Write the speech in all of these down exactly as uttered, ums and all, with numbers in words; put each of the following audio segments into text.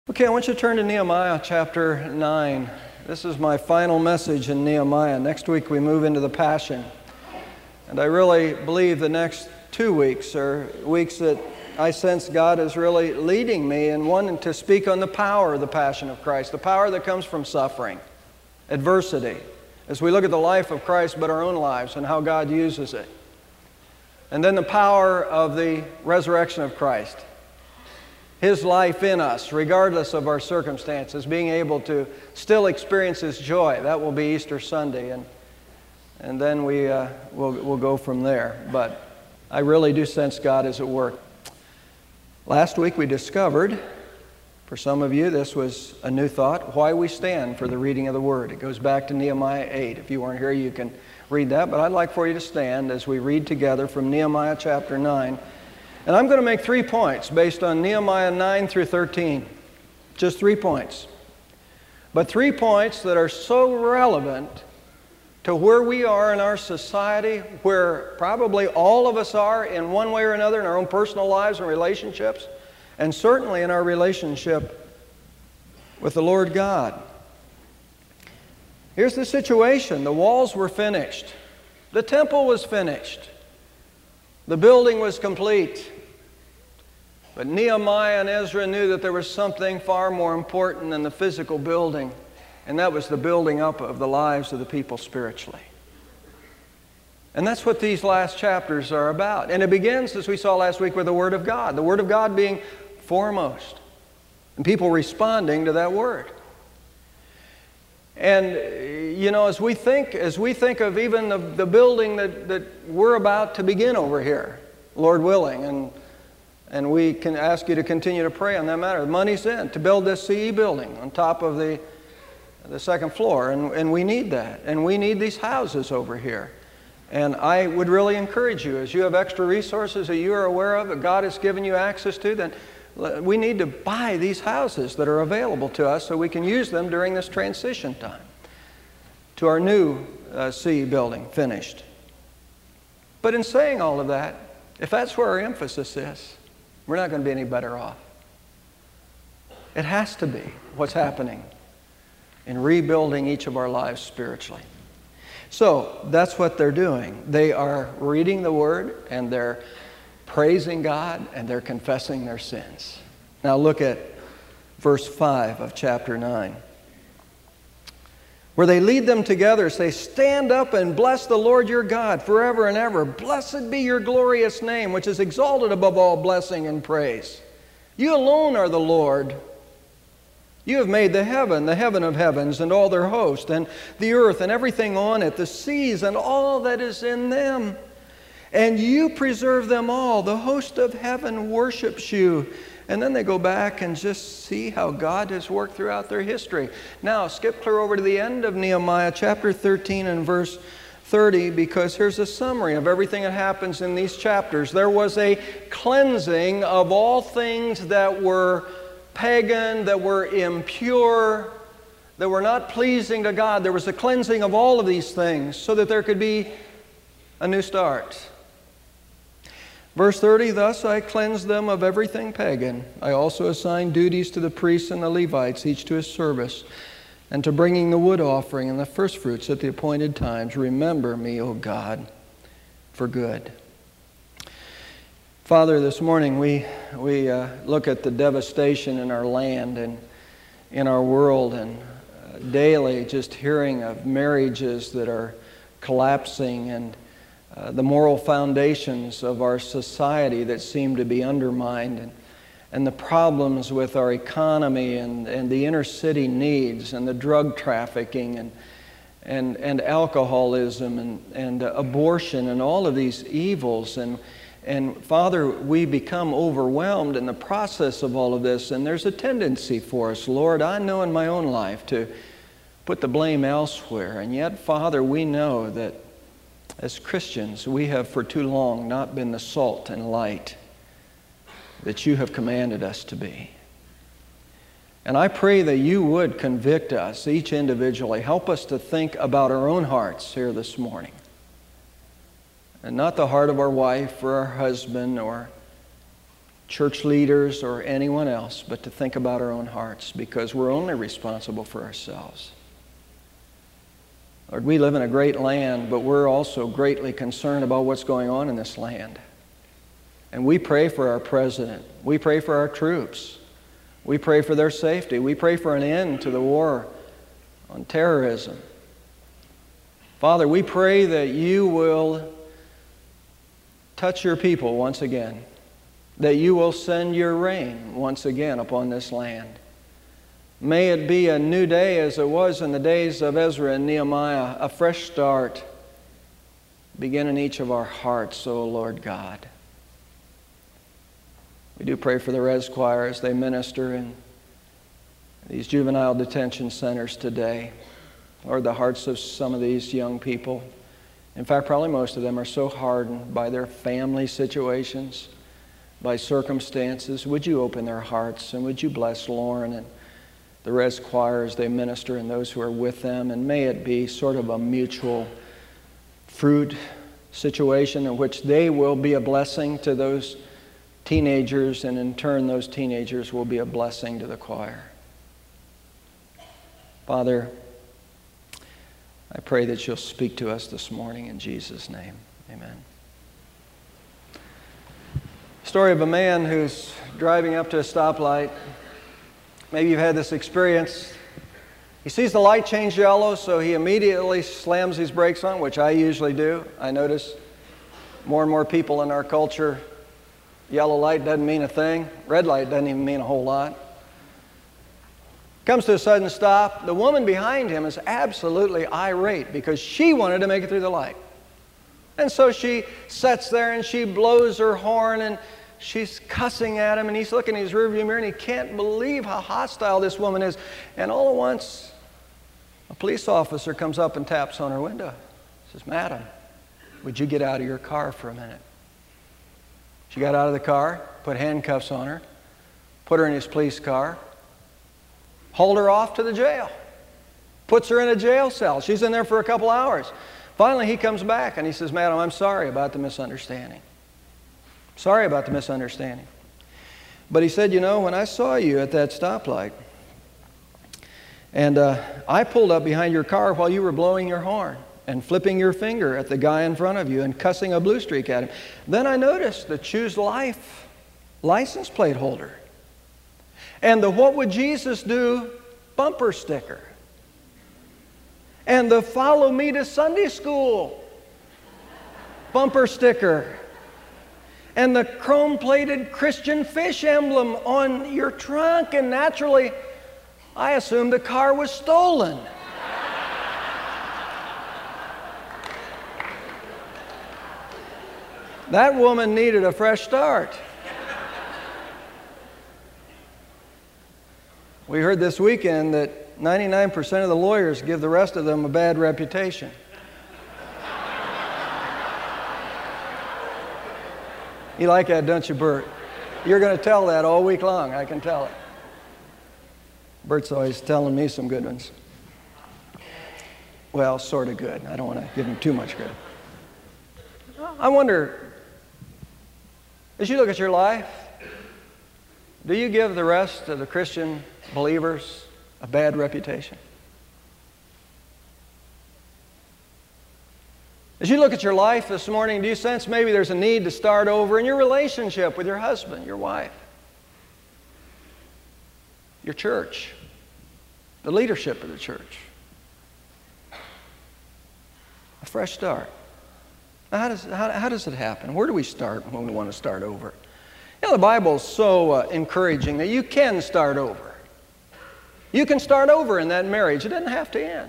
Okay, I want you to turn to Nehemiah chapter nine. This is my final message in Nehemiah. Next week we move into the Passion. And I really believe the next two weeks are weeks that I sense God is really leading me in wanting to speak on the power of the Passion of Christ, the power that comes from suffering, adversity, as we look at the life of Christ but our own lives and how God uses it. And then the power of the resurrection of Christ. His life in us, regardless of our circumstances, being able to still experience His joy. That will be Easter Sunday, and and then we uh, we'll, we'll go from there. But I really do sense God is at work. Last week we discovered, for some of you, this was a new thought, why we stand for the reading of the Word. It goes back to Nehemiah eight. If you weren't here, you can read that, but I'd like for you to stand as we read together from Nehemiah chapter nine. And I'm going to make three points based on Nehemiah nine through thirteen. Just three points. But three points that are so relevant to where we are in our society, where probably all of us are in one way or another in our own personal lives and relationships, and certainly in our relationship with the Lord God. Here's the situation. The walls were finished. The temple was finished. The building was complete. But Nehemiah and Ezra knew that there was something far more important than the physical building, and that was the building up of the lives of the people spiritually. And that's what these last chapters are about. And it begins, as we saw last week, with the Word of God. The Word of God being foremost, and people responding to that Word. And, you know, as we think, as we think of even the, the building that, that we're about to begin over here, Lord willing, and, and we can ask you to continue to pray on that matter. The money's in to build this C E building on top of the, the second floor, and, and we need that. And we need these houses over here. And I would really encourage you, as you have extra resources that you are aware of, that God has given you access to, then we need to buy these houses that are available to us so we can use them during this transition time to our new uh, C E building finished. But in saying all of that, if that's where our emphasis is, we're not going to be any better off. It has to be what's happening in rebuilding each of our lives spiritually. So that's what they're doing. They are reading the Word, and they're praising God, and they're confessing their sins. Now look at verse five of chapter nine. Where they lead them together, say, "Stand up and bless the Lord your God forever and ever. Blessed be your glorious name, which is exalted above all blessing and praise. You alone are the Lord. You have made the heaven, the heaven of heavens, and all their host, and the earth and everything on it, the seas and all that is in them. And you preserve them all. The host of heaven worships you." And then they go back and just see how God has worked throughout their history. Now, skip clear over to the end of Nehemiah chapter thirteen and verse thirty, because here's a summary of everything that happens in these chapters. There was a cleansing of all things that were pagan, that were impure, that were not pleasing to God. There was a cleansing of all of these things so that there could be a new start. Verse thirty, "Thus I cleansed them of everything pagan. I also assigned duties to the priests and the Levites, each to his service, and to bringing the wood offering and the firstfruits at the appointed times. Remember me, O God, for good." Father, this morning we, we uh, look at the devastation in our land and in our world, and uh, daily just hearing of marriages that are collapsing, and Uh, the moral foundations of our society that seem to be undermined, and, and the problems with our economy, and, and the inner city needs, and the drug trafficking, and, and, and alcoholism, and, and uh, abortion, and all of these evils. And, and Father, we become overwhelmed in the process of all of this, and there's a tendency for us, Lord, I know in my own life, to put the blame elsewhere. And yet, Father, we know that as Christians, we have for too long not been the salt and light that you have commanded us to be. And I pray that you would convict us, each individually. Help us to think about our own hearts here this morning. And not the heart of our wife or our husband or church leaders or anyone else, but to think about our own hearts, because we're only responsible for ourselves. Lord, we live in a great land, but we're also greatly concerned about what's going on in this land. And we pray for our president. We pray for our troops. We pray for their safety. We pray for an end to the war on terrorism. Father, we pray that you will touch your people once again, that you will send your rain once again upon this land. May it be a new day as it was in the days of Ezra and Nehemiah, a fresh start begin in each of our hearts, O Lord God. We do pray for the Res Choir as they minister in these juvenile detention centers today. Lord, the hearts of some of these young people, in fact, probably most of them, are so hardened by their family situations, by circumstances. Would you open their hearts, and would you bless Lauren and the Res Choir as they minister and those who are with them, and may it be sort of a mutual fruit situation in which they will be a blessing to those teenagers, and in turn those teenagers will be a blessing to the choir. Father, I pray that you'll speak to us this morning in Jesus' name. Amen. Story of a man who's driving up to a stoplight. Maybe you've had this experience. He sees the light change yellow, so he immediately slams his brakes on, which I usually do. I notice more and more people in our culture, yellow light doesn't mean a thing. Red light doesn't even mean a whole lot. Comes to a sudden stop. The woman behind him is absolutely irate because she wanted to make it through the light. And so she sits there and she blows her horn and she's cussing at him, and he's looking in his rearview mirror and he can't believe how hostile this woman is. And all at once, a police officer comes up and taps on her window. Says, "Madam, would you get out of your car for a minute?" She got out of the car, put handcuffs on her, put her in his police car, hauled her off to the jail, puts her in a jail cell. She's in there for a couple hours. Finally, he comes back and he says, "Madam, I'm sorry about the misunderstanding. Sorry about the misunderstanding. But," he said, "you know, when I saw you at that stoplight, and uh, I pulled up behind your car while you were blowing your horn and flipping your finger at the guy in front of you and cussing a blue streak at him. Then I noticed the Choose Life license plate holder and the What Would Jesus Do bumper sticker and the Follow Me to Sunday School bumper sticker and the chrome-plated Christian fish emblem on your trunk, and naturally, I assumed the car was stolen." That woman needed a fresh start. We heard this weekend that ninety-nine percent of the lawyers give the rest of them a bad reputation. You like that, don't you, Bert? You're going to tell that all week long, I can tell it. Bert's always telling me some good ones. Well, sort of good. I don't want to give him too much credit. I wonder, as you look at your life, do you give the rest of the Christian believers a bad reputation? As you look at your life this morning, do you sense maybe there's a need to start over in your relationship with your husband, your wife, your church, the leadership of the church? A fresh start. Now, how does, how, how does it happen? Where do we start when we want to start over? You know, the Bible is so uh, encouraging that you can start over. You can start over in that marriage. It doesn't have to end.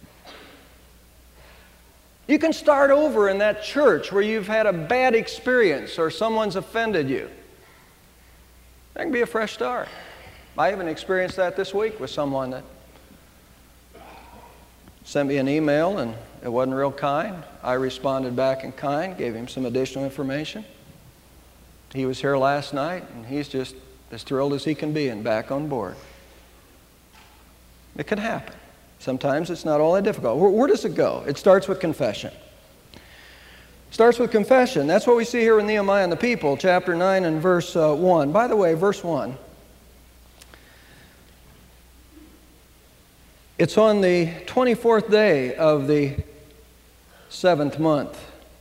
You can start over in that church where you've had a bad experience or someone's offended you. That can be a fresh start. I even experienced that this week with someone that sent me an email and it wasn't real kind. I responded back in kind, gave him some additional information. He was here last night and he's just as thrilled as he can be and back on board. It can happen. Sometimes it's not all that difficult. Where, where does it go? It starts with confession. Starts with confession. That's what we see here with Nehemiah and the people, chapter nine and verse uh, one. By the way, verse one. It's on the twenty-fourth day of the seventh month.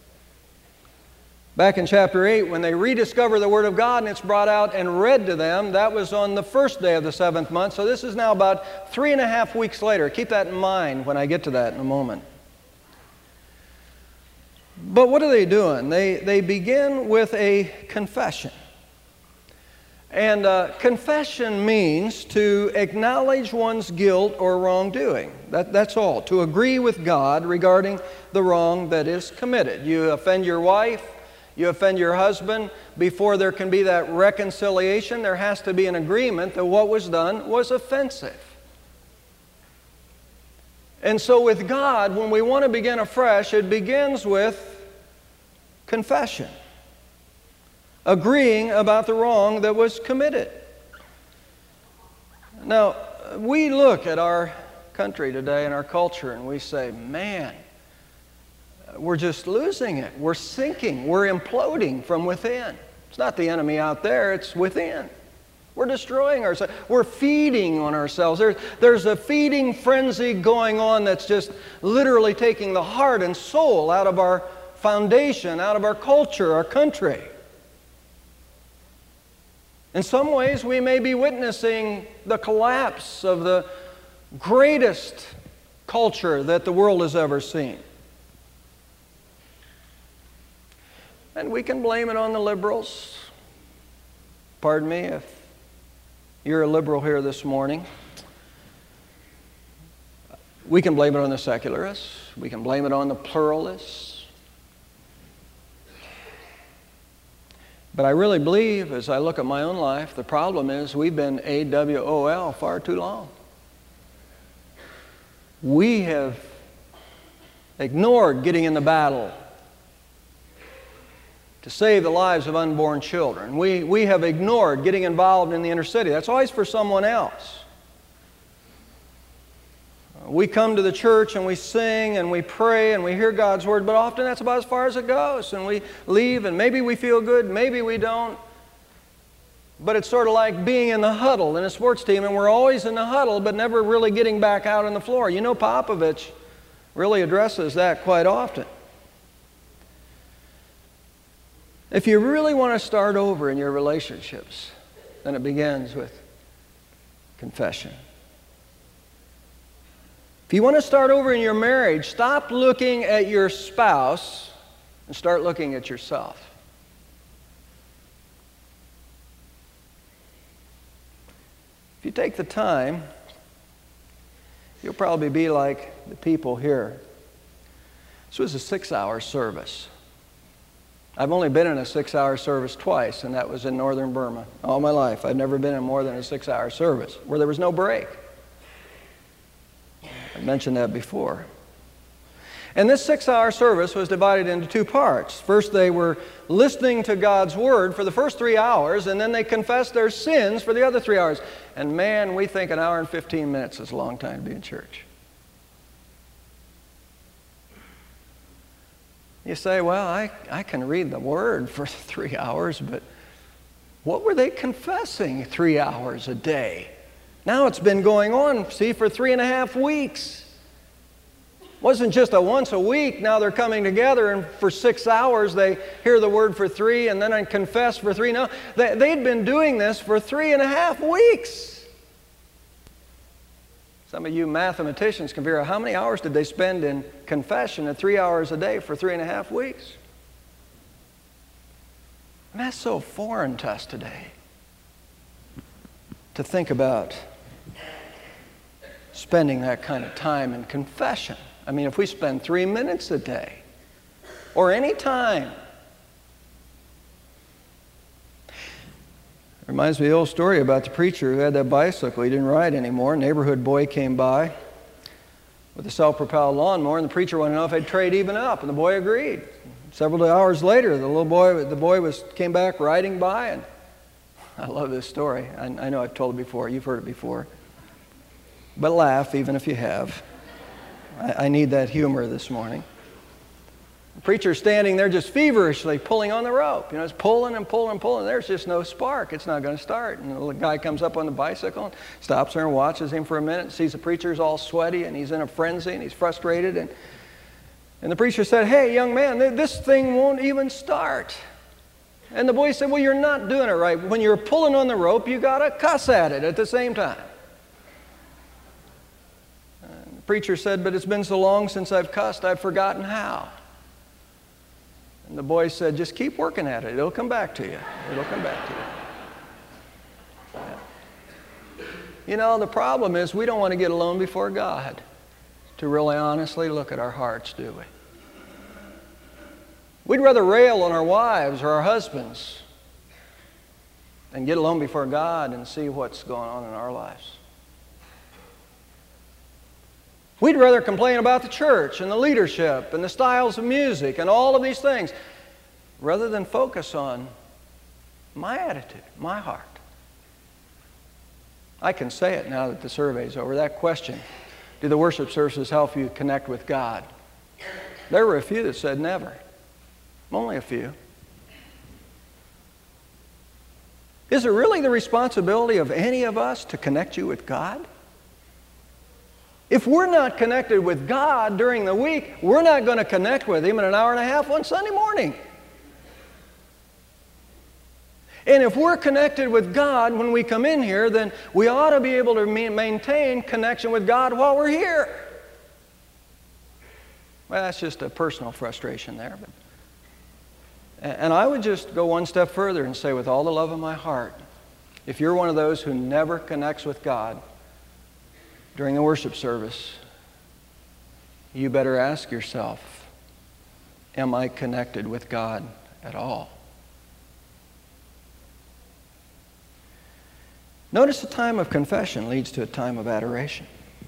Back in chapter eight, when they rediscover the Word of God and it's brought out and read to them, that was on the first day of the seventh month. So this is now about three and a half weeks later. Keep that in mind when I get to that in a moment. But what are they doing? They, they begin with a confession. And uh, confession means to acknowledge one's guilt or wrongdoing. That, that's all. To agree with God regarding the wrong that is committed. You offend your wife, you offend your husband. Before there can be that reconciliation, there has to be an agreement that what was done was offensive. And so with God, when we want to begin afresh, it begins with confession. Agreeing about the wrong that was committed. Now, we look at our country today and our culture and we say, man, we're just losing it. We're sinking. We're imploding from within. It's not the enemy out there, it's within. We're destroying ourselves. We're feeding on ourselves. There's, there's a feeding frenzy going on that's just literally taking the heart and soul out of our foundation, out of our culture, our country. In some ways, we may be witnessing the collapse of the greatest culture that the world has ever seen. And we can blame it on the liberals. Pardon me if you're a liberal here this morning. We can blame it on the secularists. We can blame it on the pluralists. But I really believe, as I look at my own life, the problem is we've been A W O L far too long. We have ignored getting in the battle to save the lives of unborn children. We, we have ignored getting involved in the inner city. That's always for someone else. We come to the church and we sing and we pray and we hear God's Word, but often that's about as far as it goes. And we leave and maybe we feel good, maybe we don't. But it's sort of like being in the huddle in a sports team, and we're always in the huddle but never really getting back out on the floor. You know, Popovich really addresses that quite often. If you really want to start over in your relationships, then it begins with confession. If you want to start over in your marriage, stop looking at your spouse and start looking at yourself. If you take the time, you'll probably be like the people here. This was a six-hour service. I've only been in a six-hour service twice, and that was in northern Burma. All my life, I've never been in more than a six-hour service where there was no break. I mentioned that before. And this six-hour service was divided into two parts. First, they were listening to God's Word for the first three hours, and then they confessed their sins for the other three hours. And man, we think an hour and fifteen minutes is a long time to be in church. You say, well, I, I can read the Word for three hours, but what were they confessing three hours a day? Now it's been going on, see, for three and a half weeks. It wasn't just a once a week. Now they're coming together, and for six hours they hear the Word for three, and then I confess for three. No, they, they'd been doing this for three and a half weeks. Some of you mathematicians can figure out how many hours did they spend in confession at three hours a day for three and a half weeks. And that's so foreign to us today, to think about spending that kind of time in confession. I mean, if we spend three minutes a day, or any time. Reminds me of the old story about the preacher who had that bicycle. He didn't ride anymore. A neighborhood boy came by with a self-propelled lawnmower, and the preacher wanted to know if they'd trade even up, and the boy agreed. Several hours later, the little boy, the boy was came back riding by, and I love this story. I, I know I've told it before. You've heard it before. But laugh, even if you have. I, I need that humor this morning. The preacher's standing there just feverishly pulling on the rope. You know, it's pulling and pulling and pulling. There's just no spark. It's not going to start. And the little guy comes up on the bicycle and stops there and watches him for a minute, sees the preacher's all sweaty and he's in a frenzy and he's frustrated. And, and the preacher said, "Hey, young man, this thing won't even start." And the boy said, "Well, you're not doing it right. When you're pulling on the rope, you got to cuss at it at the same time." And the preacher said, "But it's been so long since I've cussed, I've forgotten how." And the boy said, "Just keep working at it. It'll come back to you. It'll come back to you." Yeah. You know, the problem is we don't want to get alone before God to really honestly look at our hearts, do we? We'd rather rail on our wives or our husbands than get alone before God and see what's going on in our lives. We'd rather complain about the church and the leadership and the styles of music and all of these things rather than focus on my attitude, my heart. I can say it now that the survey's over. That question, do the worship services help you connect with God? There were a few that said never. Only a few. Is it really the responsibility of any of us to connect you with God? If we're not connected with God during the week, we're not going to connect with Him in an hour and a half on Sunday morning. And if we're connected with God when we come in here, then we ought to be able to maintain connection with God while we're here. Well, that's just a personal frustration there. But, and I would just go one step further and say, with all the love of my heart, if you're one of those who never connects with God during the worship service, you better ask yourself, am I connected with God at all? Notice a time of confession leads to a time of adoration.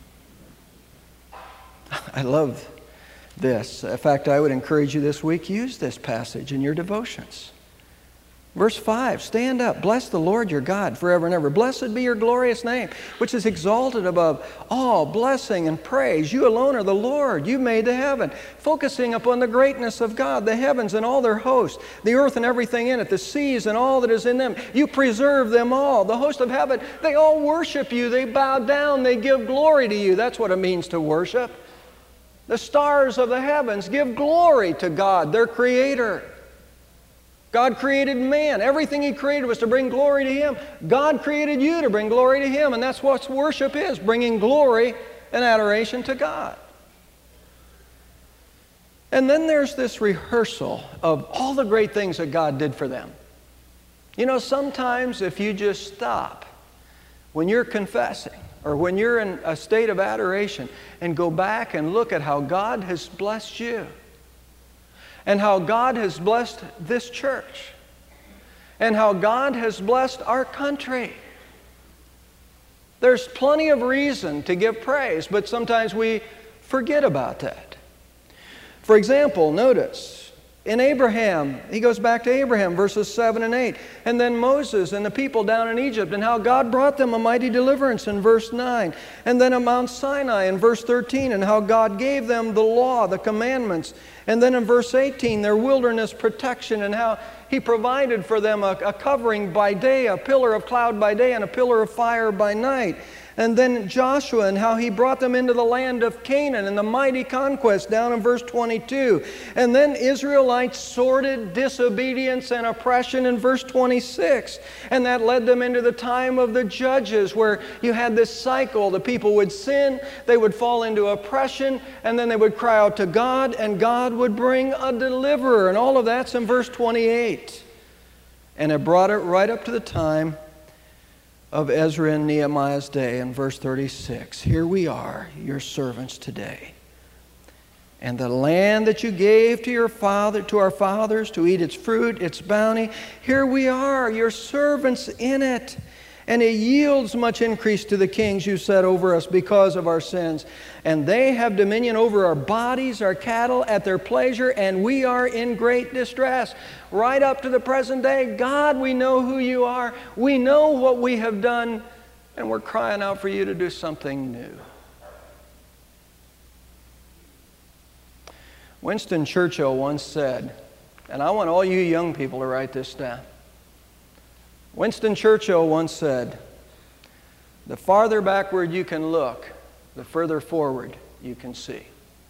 I love this. In fact, I would encourage you this week, use this passage in your devotions. Verse five, stand up, bless the Lord your God forever and ever. Blessed be your glorious name, which is exalted above all blessing and praise. You alone are the Lord. You made the heaven. Focusing upon the greatness of God, the heavens and all their host, the earth and everything in it, the seas and all that is in them. You preserve them all. The host of heaven, they all worship you. They bow down. They give glory to you. That's what it means to worship. The stars of the heavens give glory to God, their Creator. God created man. Everything He created was to bring glory to Him. God created you to bring glory to Him, and that's what worship is, bringing glory and adoration to God. And then there's this rehearsal of all the great things that God did for them. You know, sometimes if you just stop when you're confessing or when you're in a state of adoration and go back and look at how God has blessed you, and how God has blessed this church, and how God has blessed our country. There's plenty of reason to give praise, but sometimes we forget about that. For example, notice, in Abraham, he goes back to Abraham, verses seven and eight, and then Moses and the people down in Egypt, and how God brought them a mighty deliverance in verse nine, and then at Mount Sinai in verse thirteen, and how God gave them the law, the commandments, and then in verse eighteen, their wilderness protection, and how He provided for them a, a covering by day, a pillar of cloud by day, and a pillar of fire by night. And then Joshua and how he brought them into the land of Canaan and the mighty conquest down in verse twenty-two. And then Israelites' sordid disobedience and oppression in verse twenty-six. And that led them into the time of the judges, where you had this cycle. The people would sin, they would fall into oppression, and then they would cry out to God, and God would bring a deliverer. And all of that's in verse twenty-eight. And it brought it right up to the time of Ezra and Nehemiah's day in verse thirty-six. Here we are, your servants today. And the land that you gave to your father, to our fathers, to eat its fruit, its bounty, here we are, your servants in it. And it yields much increase to the kings you set over us because of our sins. And they have dominion over our bodies, our cattle, at their pleasure, and we are in great distress. Right up to the present day, God, we know who you are. We know what we have done, and we're crying out for you to do something new. Winston Churchill once said, and I want all you young people to write this down. Winston Churchill once said, "The farther backward you can look, the further forward you can see."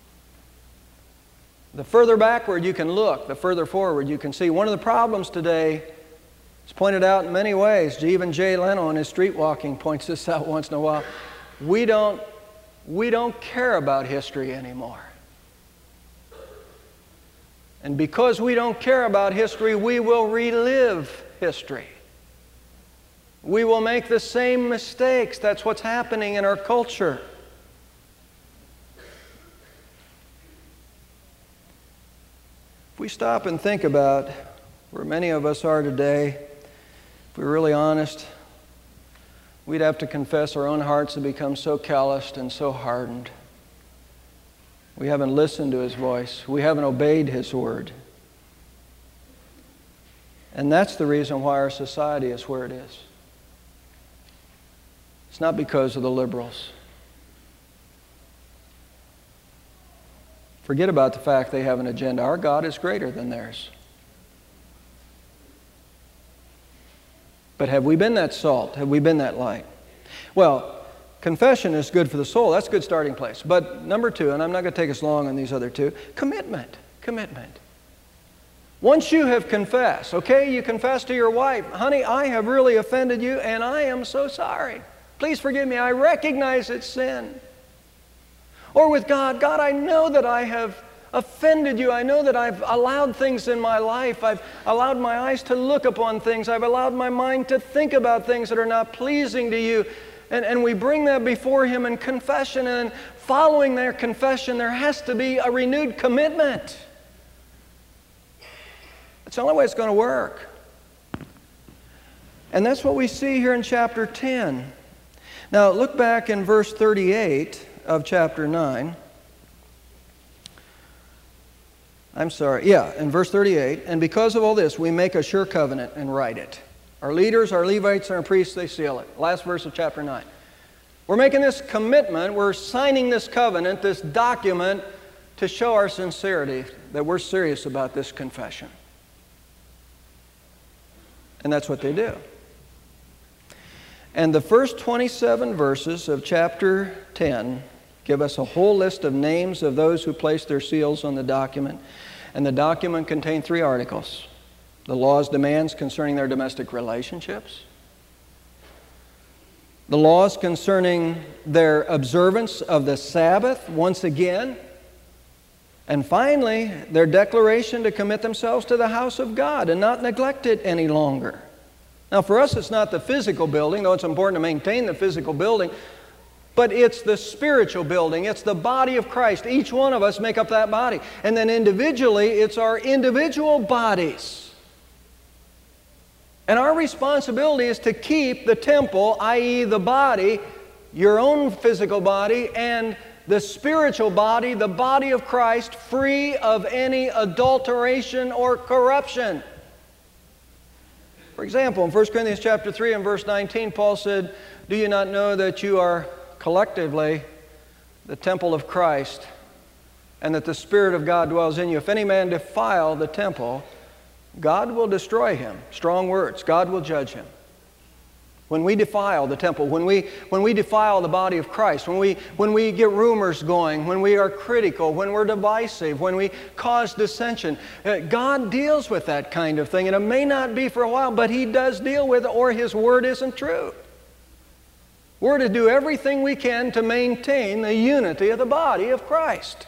The further backward you can look, the further forward you can see. One of the problems today is pointed out in many ways. Even Jay Leno in his Street Walking points this out once in a while. We don't, we don't care about history anymore. And because we don't care about history, we will relive history. We will make the same mistakes. That's what's happening in our culture. If we stop and think about where many of us are today, if we're really honest, we'd have to confess our own hearts have become so calloused and so hardened. We haven't listened to His voice. We haven't obeyed His word. And that's the reason why our society is where it is. It's not because of the liberals. Forget about the fact they have an agenda. Our God is greater than theirs. But have we been that salt? Have we been that light? Well, confession is good for the soul. That's a good starting place. But number two, and I'm not going to take us long on these other two, commitment. Commitment. Once you have confessed, okay, you confess to your wife, "Honey, I have really offended you and I am so sorry. Please forgive me. I recognize it's sin." Or with God, "God, I know that I have offended you. I know that I've allowed things in my life. I've allowed my eyes to look upon things. I've allowed my mind to think about things that are not pleasing to you." And, and we bring that before Him in confession. And following their confession, there has to be a renewed commitment. It's the only way it's going to work. And that's what we see here in chapter ten. Now, look back in verse thirty-eight of chapter nine. I'm sorry, yeah, in verse thirty-eight. "And because of all this, we make a sure covenant and write it." Our leaders, our Levites, and our priests, they seal it. Last verse of chapter nine. We're making this commitment, we're signing this covenant, this document, to show our sincerity, that we're serious about this confession. And that's what they do. And the first twenty-seven verses of chapter ten give us a whole list of names of those who placed their seals on the document. And the document contained three articles: the law's demands concerning their domestic relationships, the laws concerning their observance of the Sabbath, once again, and finally, their declaration to commit themselves to the house of God and not neglect it any longer. Now, for us, it's not the physical building, though it's important to maintain the physical building, but it's the spiritual building. It's the body of Christ. Each one of us make up that body. And then individually, it's our individual bodies. And our responsibility is to keep the temple, that is the body, your own physical body, and the spiritual body, the body of Christ, free of any adulteration or corruption. For example, in First Corinthians chapter three and verse nineteen, Paul said, "Do you not know that you are collectively the temple of Christ, and that the Spirit of God dwells in you? If any man defile the temple, God will destroy him." Strong words. God will judge him. When we defile the temple, when we, when we defile the body of Christ, when we, when we get rumors going, when we are critical, when we're divisive, when we cause dissension, uh, God deals with that kind of thing. And it may not be for a while, but He does deal with it, or His word isn't true. We're to do everything we can to maintain the unity of the body of Christ.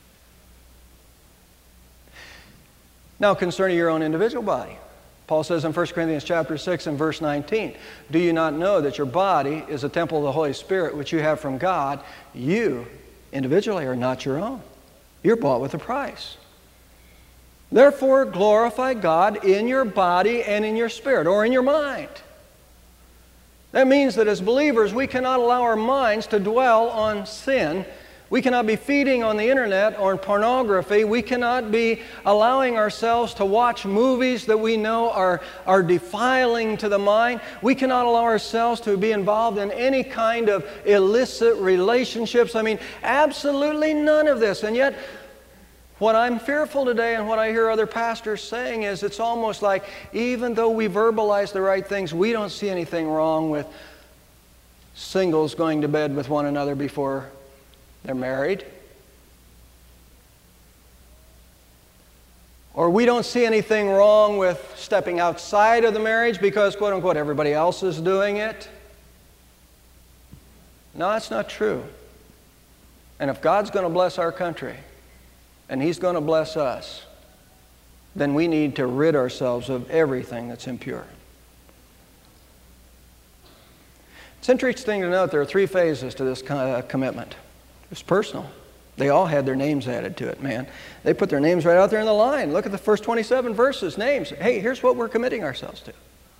Now, concerning your own individual body, Paul says in First Corinthians chapter six and verse nineteen, "Do you not know that your body is a temple of the Holy Spirit which you have from God? You individually are not your own. You're bought with a price. Therefore glorify God in your body and in your spirit," or in your mind. That means that as believers, we cannot allow our minds to dwell on sin. We cannot be feeding on the internet or on pornography. We cannot be allowing ourselves to watch movies that we know are, are defiling to the mind. We cannot allow ourselves to be involved in any kind of illicit relationships. I mean, absolutely none of this. And yet, What I'm fearful today and what I hear other pastors saying is it's almost like even though we verbalize the right things, we don't see anything wrong with singles going to bed with one another before they're married. Or we don't see anything wrong with stepping outside of the marriage because, quote unquote, everybody else is doing it. No, that's not true. And if God's going to bless our country, and He's going to bless us, then we need to rid ourselves of everything that's impure. It's interesting to note there are three phases to this uh, commitment. It's personal. They all had their names added to it, man. They put their names right out there in the line. Look at the first twenty-seven verses, names. Hey, here's what we're committing ourselves to.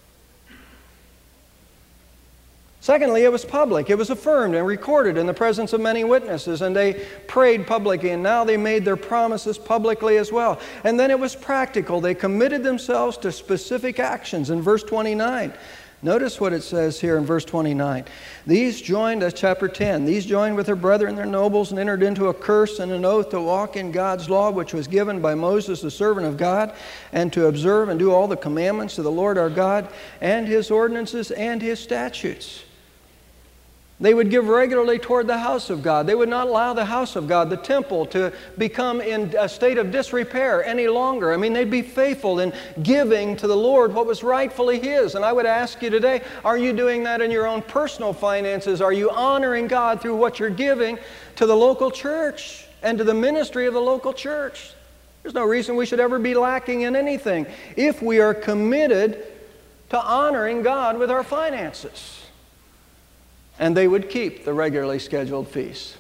Secondly, it was public. It was affirmed and recorded in the presence of many witnesses, and they prayed publicly, and now they made their promises publicly as well. And then it was practical. They committed themselves to specific actions in verse twenty-nine. Notice what it says here in verse twenty-nine. These joined, that's chapter ten, these joined with their brethren, their nobles, and entered into a curse and an oath to walk in God's law, which was given by Moses, the servant of God, and to observe and do all the commandments of the Lord our God, and His ordinances and His statutes. They would give regularly toward the house of God. They would not allow the house of God, the temple, to become in a state of disrepair any longer. I mean, they'd be faithful in giving to the Lord what was rightfully His. And I would ask you today, are you doing that in your own personal finances? Are you honoring God through what you're giving to the local church and to the ministry of the local church? There's no reason we should ever be lacking in anything if we are committed to honoring God with our finances. And they would keep the regularly scheduled feasts.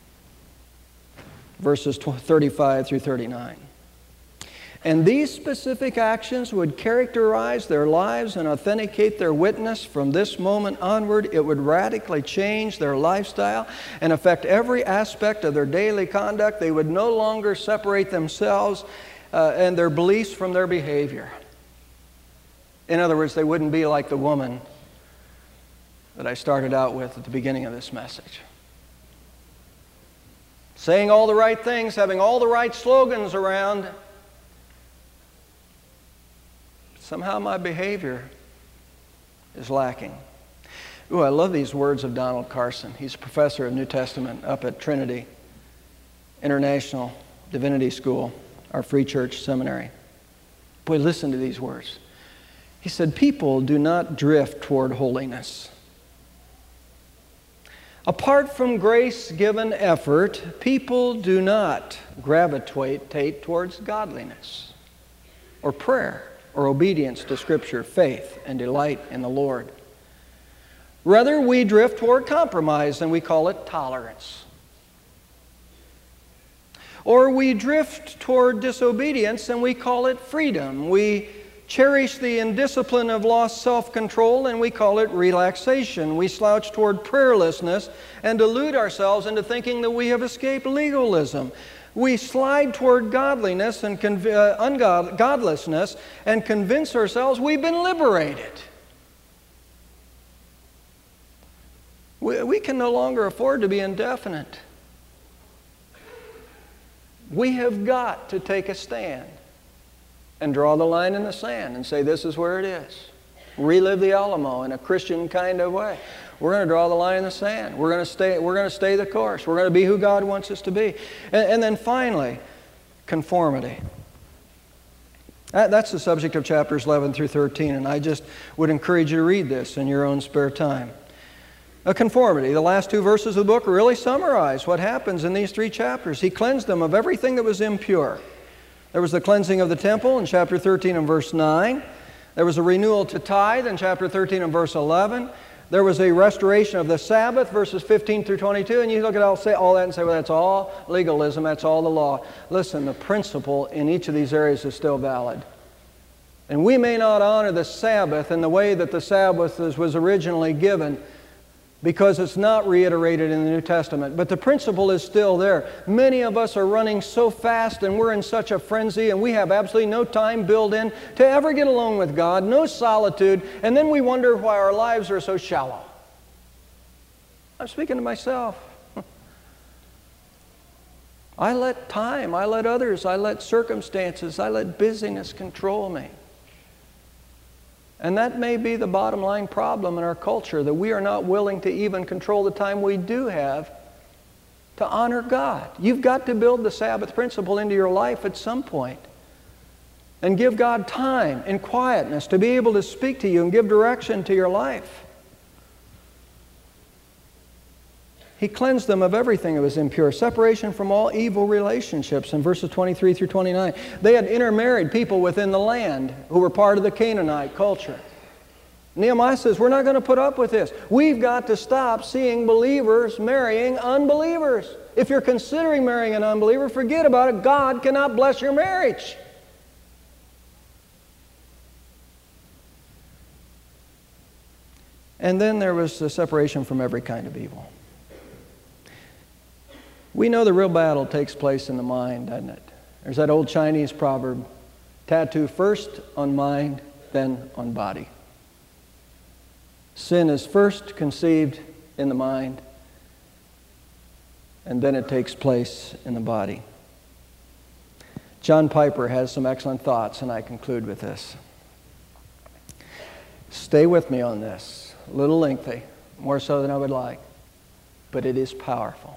Verses thirty-five through thirty-nine. And these specific actions would characterize their lives and authenticate their witness from this moment onward. It would radically change their lifestyle and affect every aspect of their daily conduct. They would no longer separate themselves uh, and their beliefs from their behavior. In other words, they wouldn't be like the woman that I started out with at the beginning of this message. Saying all the right things, having all the right slogans around. Somehow my behavior is lacking. Ooh, I love these words of Donald Carson. He's a professor of New Testament up at Trinity International Divinity School, our free church seminary. Boy, listen to these words. He said, people do not drift toward holiness. Apart from grace-given effort, people do not gravitate towards godliness or prayer or obedience to Scripture, faith, and delight in the Lord. Rather, we drift toward compromise, and we call it tolerance. Or we drift toward disobedience, and we call it freedom. We cherish the indiscipline of lost self-control, and we call it relaxation. We slouch toward prayerlessness and delude ourselves into thinking that we have escaped legalism. We slide toward godliness and conv- uh, ungod- godlessness and convince ourselves we've been liberated. We, we can no longer afford to be indefinite. We have got to take a stand and draw the line in the sand and say, this is where it is. Relive the Alamo in a Christian kind of way. We're going to draw the line in the sand. We're going to stay, we're going to stay the course. We're going to be who God wants us to be. And, and then finally, conformity. That, that's the subject of chapters eleven through thirteen, and I just would encourage you to read this in your own spare time. A conformity. The last two verses of the book really summarize what happens in these three chapters. He cleansed them of everything that was impure. There was the cleansing of the temple in chapter thirteen and verse nine. There was a renewal to tithe in chapter thirteen and verse eleven. There was a restoration of the Sabbath, verses fifteen through twenty-two. And you look at all, say, all that and say, well, that's all legalism, that's all the law. Listen, the principle in each of these areas is still valid. And we may not honor the Sabbath in the way that the Sabbath was originally given, because it's not reiterated in the New Testament. But the principle is still there. Many of us are running so fast and we're in such a frenzy and we have absolutely no time built in to ever get alone with God, no solitude, and then we wonder why our lives are so shallow. I'm speaking to myself. I let time, I let others, I let circumstances, I let busyness control me. And that may be the bottom line problem in our culture, that we are not willing to even control the time we do have to honor God. You've got to build the Sabbath principle into your life at some point and give God time and quietness to be able to speak to you and give direction to your life. He cleansed them of everything that was impure, separation from all evil relationships in verses twenty-three through twenty-nine. They had intermarried people within the land who were part of the Canaanite culture. Nehemiah says, we're not going to put up with this. We've got to stop seeing believers marrying unbelievers. If you're considering marrying an unbeliever, forget about it. God cannot bless your marriage. And then there was the separation from every kind of evil. We know the real battle takes place in the mind, doesn't it? There's that old Chinese proverb, tattoo first on mind, then on body. Sin is first conceived in the mind, and then it takes place in the body. John Piper has some excellent thoughts, and I conclude with this. Stay with me on this. A little lengthy, more so than I would like, but it is powerful.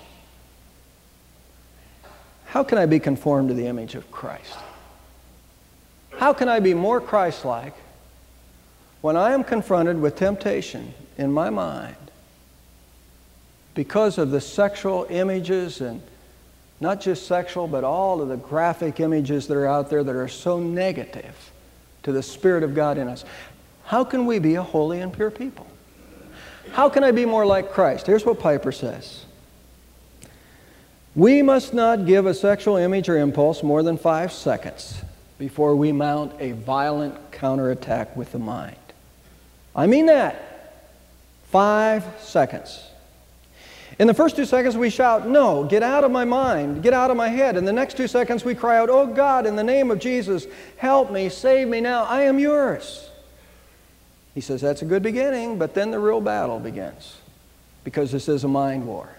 How can I be conformed to the image of Christ? How can I be more Christ-like when I am confronted with temptation in my mind because of the sexual images, and not just sexual, but all of the graphic images that are out there that are so negative to the Spirit of God in us? How can we be a holy and pure people? How can I be more like Christ? Here's what Piper says. We must not give a sexual image or impulse more than five seconds before we mount a violent counterattack with the mind. I mean that. Five seconds. In the first two seconds we shout, no, get out of my mind, get out of my head. In the next two seconds we cry out, oh God, in the name of Jesus, help me, save me now, I am yours. He says that's a good beginning, but then the real battle begins, because this is a mind war.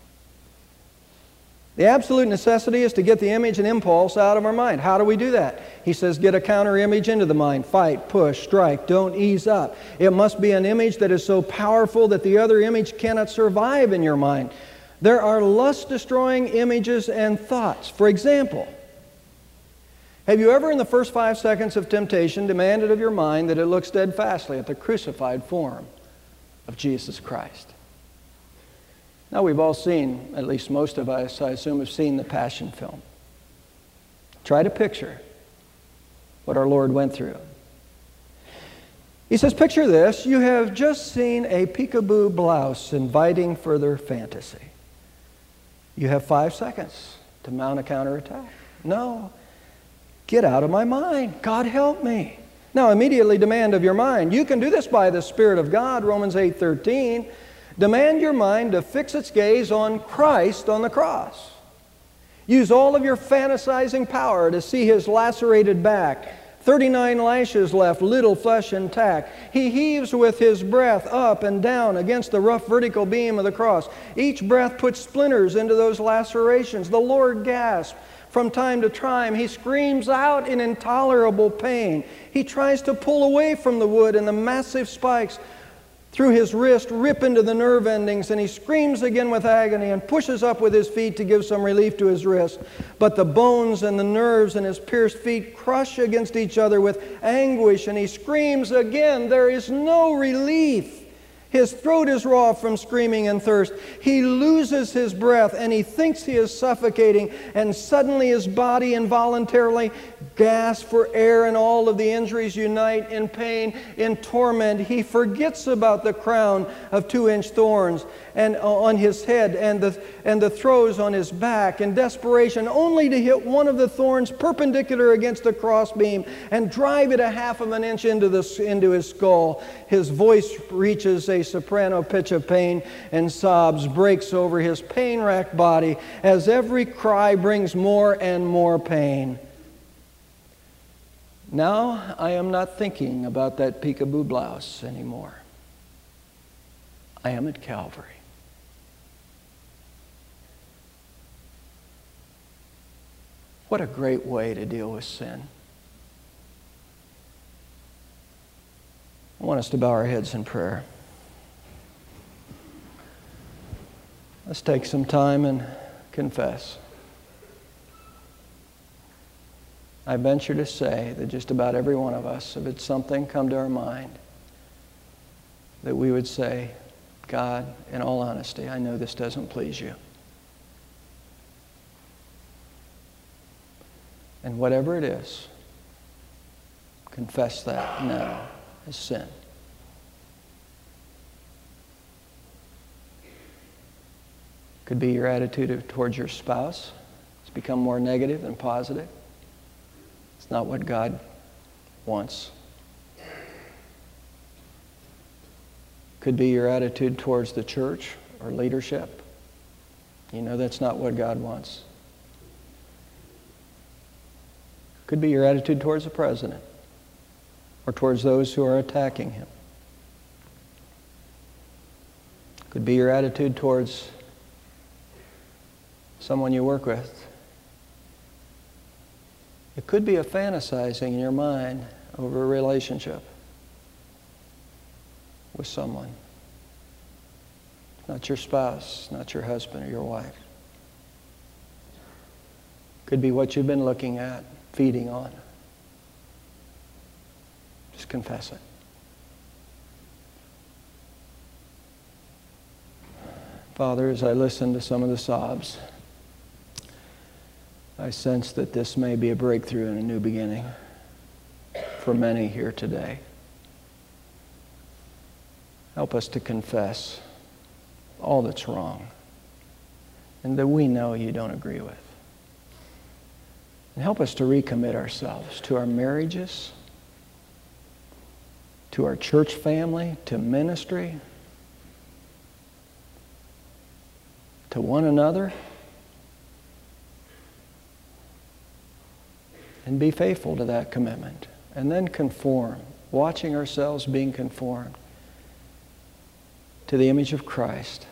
The absolute necessity is to get the image and impulse out of our mind. How do we do that? He says get a counter image into the mind. Fight, push, strike, don't ease up. It must be an image that is so powerful that the other image cannot survive in your mind. There are lust-destroying images and thoughts. For example, have you ever in the first five seconds of temptation demanded of your mind that it look steadfastly at the crucified form of Jesus Christ? Now, we've all seen, at least most of us, I assume, have seen the Passion film. Try to picture what our Lord went through. He says, picture this. You have just seen a peekaboo blouse inviting further fantasy. You have five seconds to mount a counterattack. No. Get out of my mind. God help me. Now, immediately demand of your mind. You can do this by the Spirit of God, Romans eight thirteen. Demand your mind to fix its gaze on Christ on the cross. Use all of your fantasizing power to see His lacerated back, thirty-nine lashes left, little flesh intact. He heaves with His breath up and down against the rough vertical beam of the cross. Each breath puts splinters into those lacerations. The Lord gasps. From time to time, He screams out in intolerable pain. He tries to pull away from the wood, and the massive spikes through His wrist rip into the nerve endings, and He screams again with agony and pushes up with His feet to give some relief to His wrist. But the bones and the nerves in His pierced feet crush against each other with anguish, and He screams again. There is no relief. His throat is raw from screaming and thirst. He loses his breath, and he thinks he is suffocating, and suddenly his body involuntarily gasps for air, and all of the injuries unite in pain, in torment. He forgets about the crown of two-inch thorns and on his head and the, and the throws on his back in desperation, only to hit one of the thorns perpendicular against the crossbeam and drive it a half of an inch into, the, into his skull. His voice reaches a soprano pitch of pain, and sobs breaks over his pain-racked body as every cry brings more and more pain. Now I am not thinking about that peekaboo blouse anymore. I am at Calvary. What a great way to deal with sin. I want us to bow our heads in prayer. Let's take some time and confess. I venture to say that just about every one of us, if it's something come to our mind, that we would say, God, in all honesty, I know this doesn't please you. And whatever it is, confess that now as sin. Could be your attitude towards your spouse. It's become more negative than positive. It's not what God wants. Could be your attitude towards the church or leadership. You know that's not what God wants. Could be your attitude towards the president or towards those who are attacking him. Could be your attitude towards someone you work with. It could be a fantasizing in your mind over a relationship with someone. Not your spouse, not your husband or your wife. Could be what you've been looking at, feeding on. Just confess it. Father, as I listen to some of the sobs, I sense that this may be a breakthrough and a new beginning for many here today. Help us to confess all that's wrong and that we know you don't agree with. And help us to recommit ourselves to our marriages, to our church family, to ministry, to one another, and be faithful to that commitment. And then conform, watching ourselves being conformed to the image of Christ